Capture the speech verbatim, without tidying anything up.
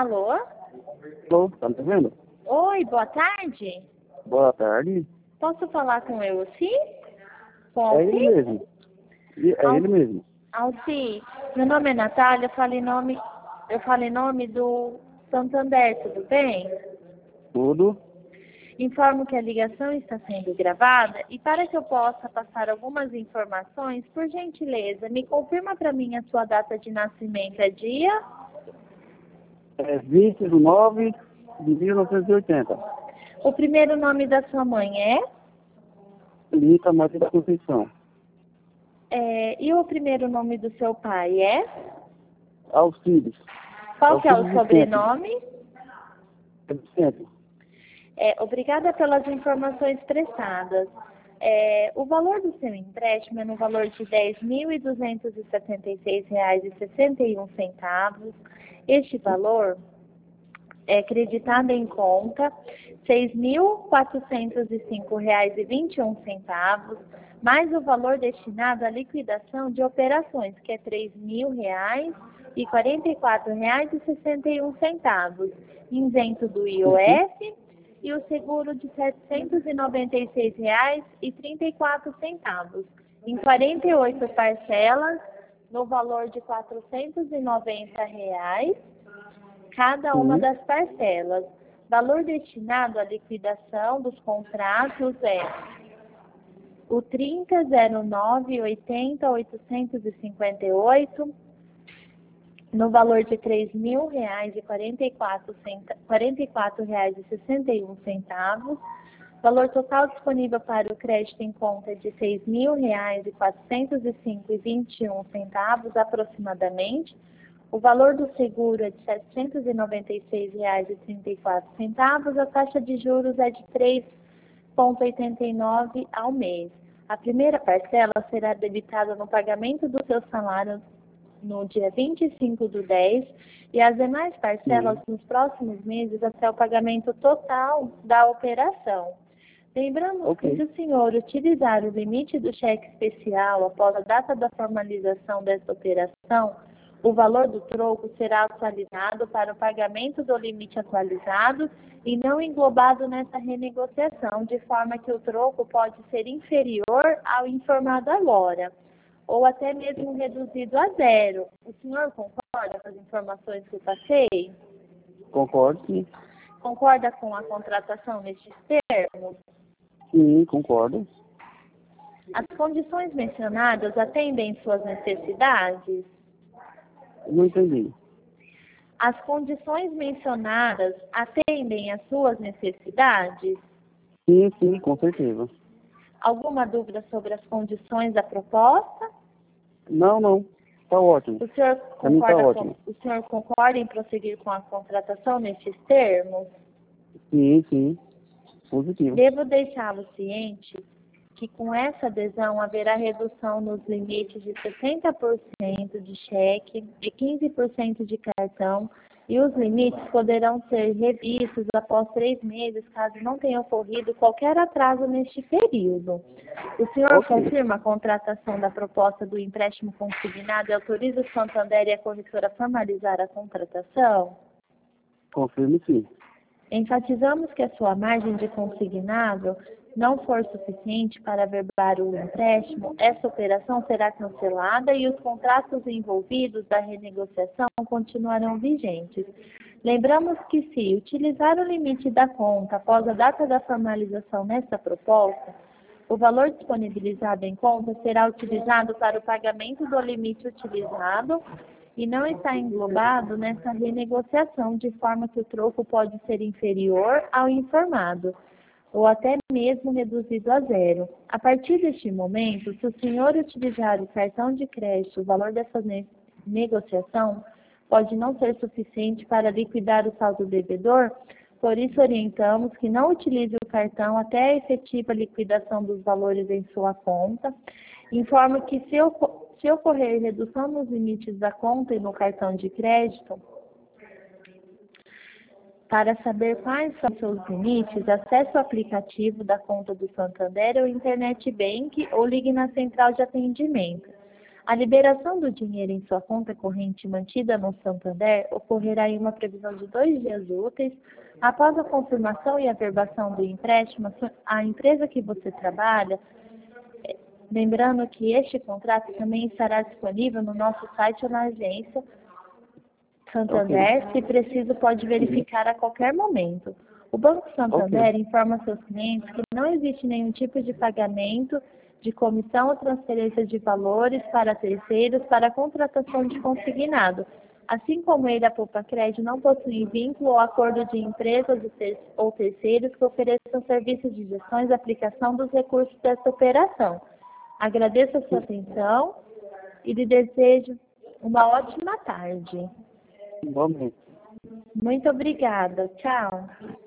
Alô? Alô, tá me vendo? Oi, boa tarde. Boa tarde. Posso falar com eu, sim? Com É ele Alci? mesmo. E- É Al- ele mesmo. Alci, meu nome é Natália, eu falo em nome, eu falo em nome do Santander, tudo bem? Tudo. Informo que a ligação está sendo gravada e para que eu possa passar algumas informações, por gentileza, me confirma para mim a sua data de nascimento, é dia? É vinte do nove de mil novecentos e oitenta. O primeiro nome da sua mãe é? Lita Maria da Conceição. É, e o primeiro nome do seu pai é? Auxílios. Qual que é o Auxílio sobrenome? Vicente. É, obrigada pelas informações prestadas. É, o valor do seu empréstimo é no valor de dez mil duzentos e setenta e seis reais e sessenta e um centavos. Este valor é creditado em conta seis mil quatrocentos e cinco reais e vinte e um centavos, mais o valor destinado à liquidação de operações, que é três mil reais e quarenta e quatro reais e sessenta e um centavos, isento do I O F, e o seguro de setecentos e noventa e seis reais e trinta e quatro centavos, em quarenta e oito parcelas, no valor de quatrocentos e noventa reais, cada uma Sim. das parcelas. Valor destinado à liquidação dos contratos é o trinta, zero nove, oitenta, oitocentos e cinquenta e oito, no valor de três mil reais e quarenta e quatro reais e sessenta e um centavos. Valor total disponível para o crédito em conta é de seis mil reais e quatrocentos e cinco reais e vinte e um centavos aproximadamente. O valor do seguro é de setecentos e noventa e seis reais e trinta e quatro centavos. A taxa de juros é de três vírgula oitenta e nove ao mês. A primeira parcela será debitada no pagamento do seu salário no dia vinte e cinco do dez e as demais parcelas Sim. nos próximos meses até o pagamento total da operação. Lembrando Ok. que se o senhor utilizar o limite do cheque especial após a data da formalização desta operação, o valor do troco será atualizado para o pagamento do limite atualizado e não englobado nessa renegociação, de forma que o troco pode ser inferior ao informado agora, ou até mesmo reduzido a zero. O senhor concorda com as informações que eu passei? Concordo, sim. Concorda com a contratação nestes termos? Sim, concordo. As condições mencionadas atendem suas necessidades? Não entendi. As condições mencionadas atendem às suas necessidades? Sim, sim, com certeza. Alguma dúvida sobre as condições da proposta? Não, não. Tá ótimo. O senhor Pra mim tá concorda com, ótimo. o senhor concorda em prosseguir com a contratação nestes termos? Sim, sim. Positivo. Devo deixá-lo ciente que com essa adesão haverá redução nos limites de sessenta por cento de cheque e quinze por cento de cartão, e os limites poderão ser revistos após três meses, caso não tenha ocorrido qualquer atraso neste período. O senhor Ok. confirma a contratação da proposta do empréstimo consignado e autoriza o Santander e a corretora a formalizar a contratação? Confirme sim. Enfatizamos que a sua margem de consignado não for suficiente para averbar o empréstimo, essa operação será cancelada e os contratos envolvidos da renegociação continuarão vigentes. Lembramos que, se utilizar o limite da conta após a data da formalização nesta proposta, o valor disponibilizado em conta será utilizado para o pagamento do limite utilizado e não está englobado nessa renegociação, de forma que o troco pode ser inferior ao informado, ou até mesmo reduzido a zero. A partir deste momento, se o senhor utilizar o cartão de crédito, o valor dessa ne- negociação pode não ser suficiente para liquidar o saldo devedor, por isso orientamos que não utilize o cartão até a efetiva liquidação dos valores em sua conta. Informo que, se, oco- se ocorrer redução nos limites da conta e no cartão de crédito, para saber quais são seus limites, acesse o aplicativo da conta do Santander ou Internet Bank ou ligue na central de atendimento. A liberação do dinheiro em sua conta corrente mantida no Santander ocorrerá em uma previsão de dois dias úteis após a confirmação e averbação do empréstimo. A empresa que você trabalha, lembrando que este contrato também estará disponível no nosso site ou na agência Santander, Ok. se preciso pode verificar a qualquer momento. O Banco Santander Ok. informa seus clientes que não existe nenhum tipo de pagamento de comissão ou transferência de valores para terceiros para a contratação de consignado. Assim como ele, a Poupa Crédito não possui vínculo ou acordo de empresas ou terceiros que ofereçam serviços de gestão e aplicação dos recursos dessa operação. Agradeço a sua atenção e lhe desejo uma ótima tarde. Vamos. Muito obrigada. Tchau.